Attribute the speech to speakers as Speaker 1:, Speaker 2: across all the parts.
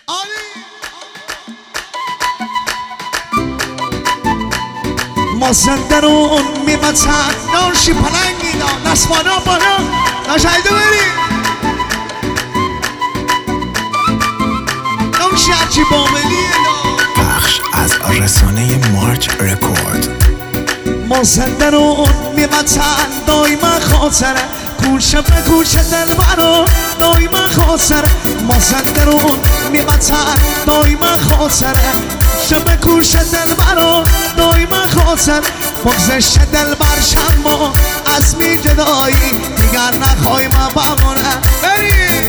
Speaker 1: مازندران میمتن ناشی پلنگی دا نسوانا بالا نشایده بری ناشی هرچی باملی دا
Speaker 2: پخش از رسانه مارچ رکورد.
Speaker 1: مازندران میمتن دایما خاطره کوشه به کوشه دل برا دایما خاطره مازندران میمتن دایما خاطره شب کوشه دل برا دایما خاطر بغزش دل بر شما از می جدایی دیگر نخوای ما بمونه بری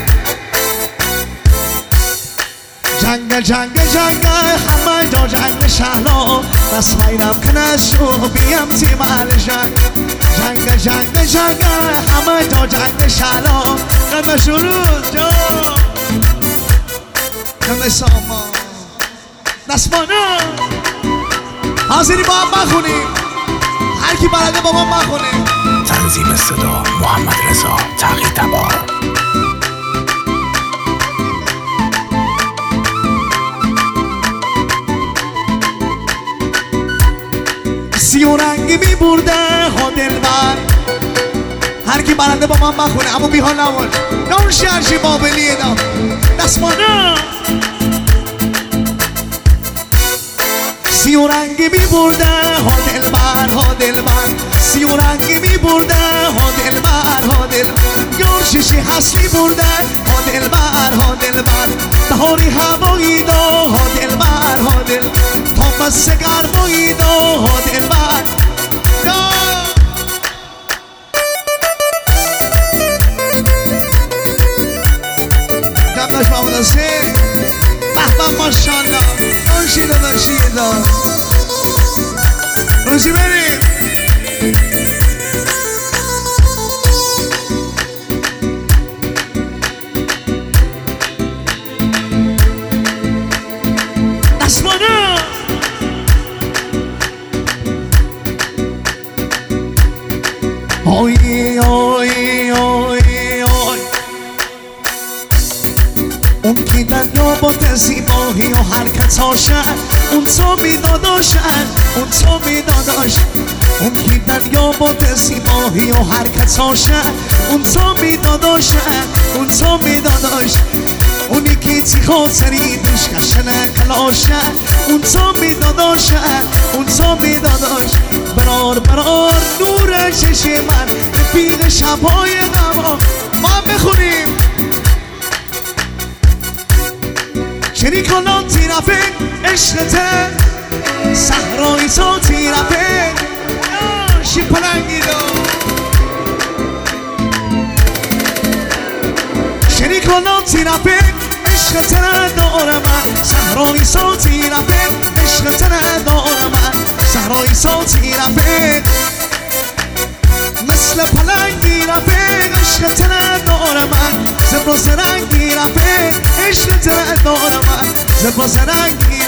Speaker 1: جنگ جنگ جنگ همه جا جنگ شهلا دست پاینم کنه شو بیم زیمال جنگ جنگ جنگ جنگ همه جا جنگ شهلا قدم شروع جا جنگ ساما نسمانا حاضری با هم بخونیم هر کی بلده با من بخونیم.
Speaker 2: تنظیم صدا محمد رضا تقی تبار.
Speaker 1: سی و رنگی می برده ها دلبر هر کی بلده با من بخونه اما بی حال نباش نون شرشی بابلیه دا نسمانا سی و رنگی می برده ها دلبر سی و رنگی می برده ها دلبر یا شیشی هست می برده ها دلبر بهاری هوایی دا ها دلبر تا بس گرمایی دا ها دلبر جمعش محمد حسین احمد ماشالله روشی داداشی دا روزی بریم نسمانه آی آی آی آی اون کی دریا با زیبایی و حرکتاشن اون تو میداداشن اون تو میداداشن اون کی دریا با زیبایی و حرکتاشن اون تو میداداشن اون تو میداداشن اونی که تی خاطری دوش کشنه کلاشن اون تو میداداشن اون تو میداداشن برار برار نور چش من رفیق شبهای غما ما بخونیم شریک الان تیرفه عشقته صحرای تو تیرفه ناشی پلنگی دا شریک الان تیرفه عشقته داره من صحرای تو تیرفه عشقته داره من صحرای تو تیرفه مثل پلنگی رفه عشقته داره من زبر و سرنگی رفه عشقته داره من زبر و سرنگی